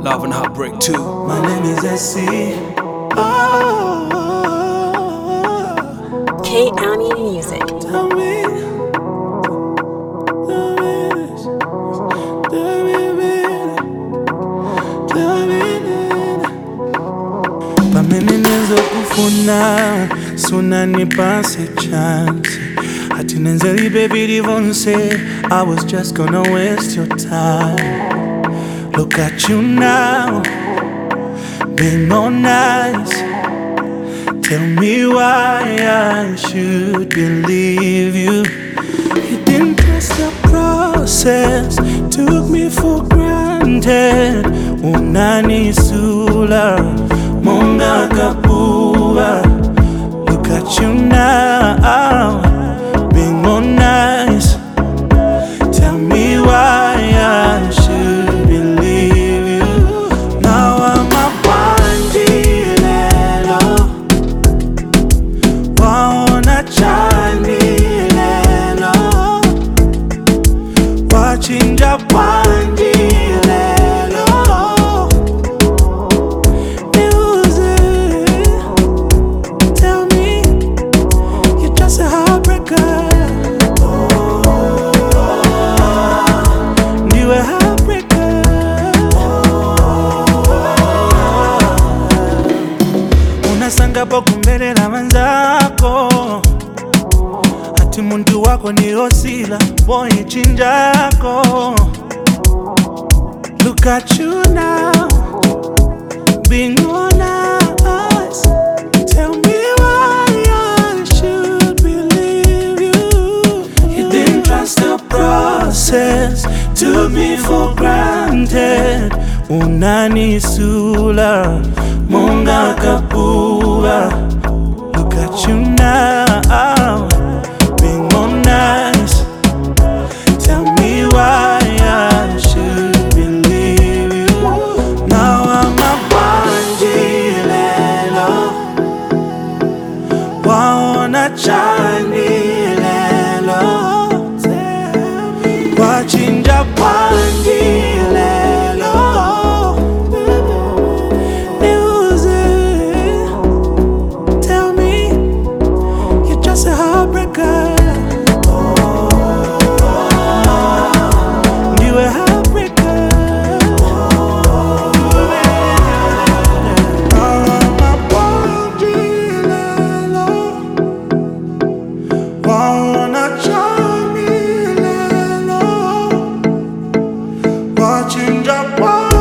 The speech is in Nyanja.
Love and Heartbreak 2. My name is SC. Oh, K-Ami Music. tell me, pameneneza kufuna suna nipase chance ati nenzeli baby divonse. I was just gonna waste your time. Look at you now, being all nice. Tell me why I should believe you. You didn't trust the process, took me for granted. Unani sula, monga kapua. Look at you now, being all nice. Tell me why I should believe you. Now I'm a bandilelo, waona chanilelo, wachinja bandilelo. Music, tell me you're just a heartbreaker. Ndiwe heartbreaker. Unasanga pokumbelera manzako ati muntu wako ni osila boy chinjako. Look at you now, being honest. Tell me why I should believe you. You didn't trust the process, took me for granted. Unani sula, monga kapua. Look at you now, being all nice. Tell me why I should believe you. Now I'm a bandilelo, waona chanilelo, wachinja bandilelo. Music, tell me you're just a heartbreaker. You a heartbreaker. I'm a bandilelo, waona chanilelo, watching the